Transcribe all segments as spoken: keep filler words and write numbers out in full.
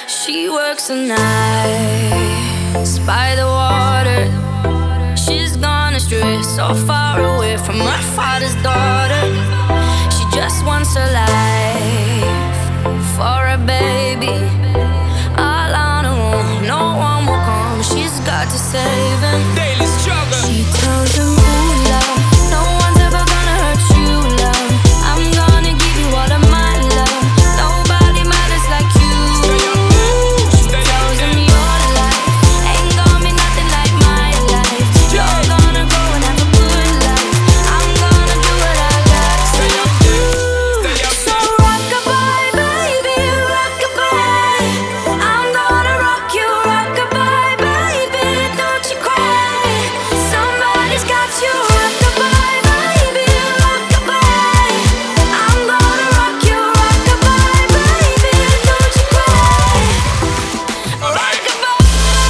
She works the nights by the water. She's gone astray, so far away from her father's daughter. She just wants her life for a baby. All on her own, no one will come. She's got to save him. Daily struggle. She tells him, ooh, love, no one's ever gonna hurt you, love. I'm gonna give you all of my love. Nobody matters like you. She tells him your life ain't gonna be nothing like my life. You're gonna go and have a good life. I'm gonna do what I got to do. So rock-a-bye, baby, rock-a-bye. I'm gonna rock you, rock-a-bye, baby. Don't you cry. Somebody's got you, rock-a-bye, baby, rock-a-bye. I'm gonna rock you, rock-a-bye, baby. Don't you cry. Rock-a-bye.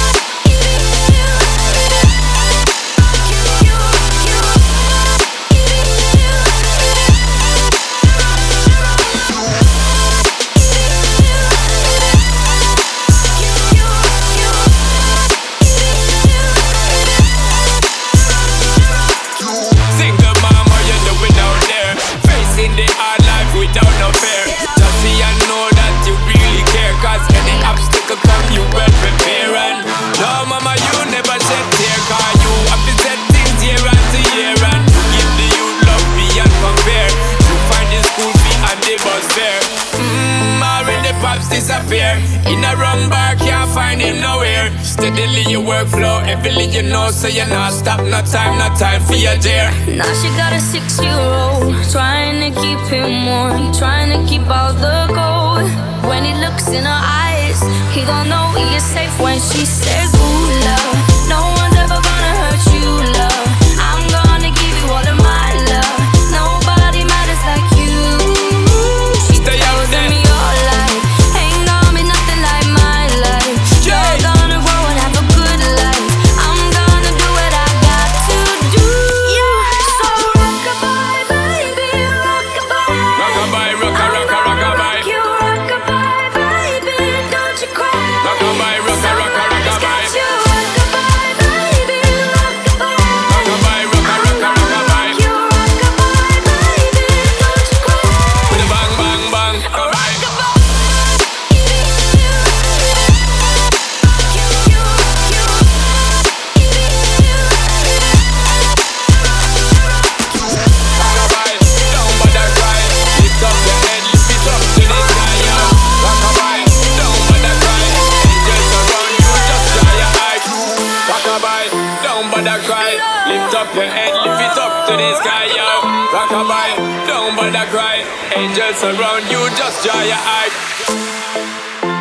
Single mom, what you doing out there? Facing the hard life without no fear. Just see and know that you really care. Cause any obstacle come, you well prepare. And no mama, you never shed tear. Cause you have to set things year after year. And give the youth love beyond compare. You find the school fee and the bus fare. Mmm, already pops disappear. In a wrong bar, can't find him nowhere. Steadily your workflow, every you know. So you not stop, no time, no time for your dear. Now she got a six-year-old, trying to keep him warm, trying to keep all the gold. When he looks in her eyes, he gon' know he is safe when she says, ooh, love, no one's ever gonna hurt you, love. I'm gonna give you all of my love. Nobody matters like you. She Stay out tells there. me your life ain't gonna be nothing like my life. You're gonna grow and have a good life. I'm gonna do what I got to do. So rock-a-bye, baby, rock-a-bye. Rock-a-bye, rocka, rocka, rock-a-bye. You rock-a-bye, baby, don't you cry. Rock-a-bye, rocka, rocka, rock-a-bye. Somebody's got you, rock-a-bye, baby, rock-a-bye. Rock-a-bye, rocka, rocka, rock-a-bye. You rock-a-bye, baby, don't you cry. With a bang, bang, bang, rock-a-bye. Rock-a-bye, don't bother cry. Lift up your head, lift it up to the sky, yo. Rock-a-bye, don't bother cry. Angels around you, just dry your eyes. Rock-a-bye, don't bother cry. Lift up your head, lift it up to the sky, yo. Rock-a-bye, don't bother cry. Angels around you, just dry your eyes.